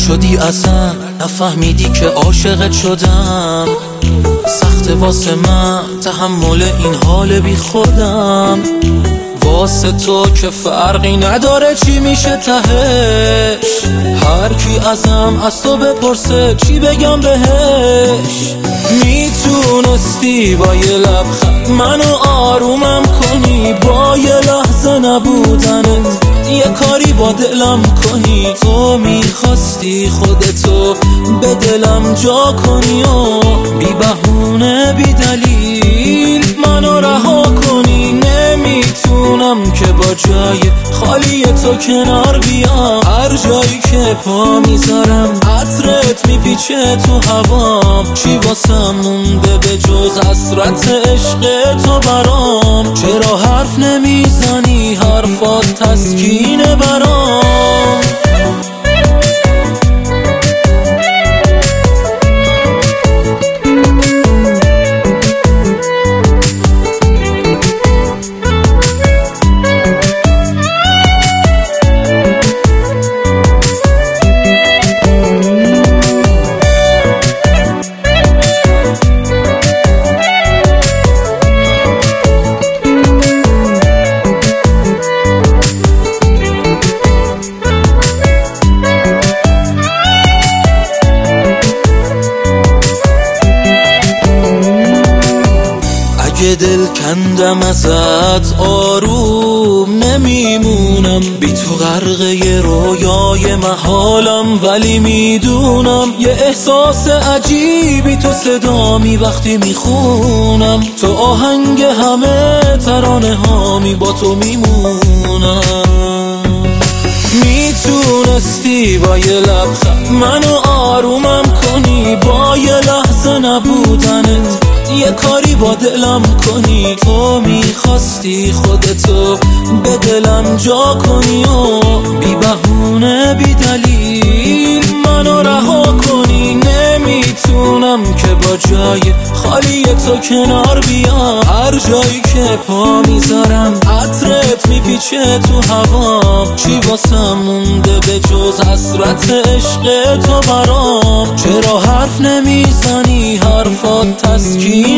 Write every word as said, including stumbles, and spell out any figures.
شدی اصلا نفهمیدی که عاشقت شدم. سخت واسه من تحمل این حال بی خودم. واسه تو که فرقی نداره چی میشه تهش. هر کی ازم از تو بپرسه چی بگم بهش. میتونستی با یه لبخند منو آرومم کنی، با یه لحظه نبودنت یه کاری با دلم کنی. تو میخواستی خودتو به دلم جا کنی و بی بهونه بی دلیل منو رها کنی. نمیتونم که با جای خالی تو کنار بیام. هر جایی که پا میذارم عطرت میپیچه تو هوام. چی واسم مونده به جز حسرت عشق تو برام؟ چرا حرف نمیزنی حرفات تسکینه برام؟ اگه دل کندم ازت آروم نمیمونم. بی تو غرقه رویای محالم، ولی میدونم یه احساس عجیبی تو صدامی وقتی میخونم. تو آهنگ همه ترانه هامی با تو میمونم. میتونستی با یه لبخند منو آرومم کنی، با یه لحظه نبودنت یه کاری با دلم کنی. تو میخواستی خودتو به دلم جا کنی و بی بهونه بی دلیل منو رها کنی. نمیتونم که با جای خالی تو کنار بیام. هر جایی که پا میذارم عطرت میپیچه تو هوام. چی واسم مونده به جز حسرت عشق تو برام؟ چرا حرف نمیزنی حرفات تسکین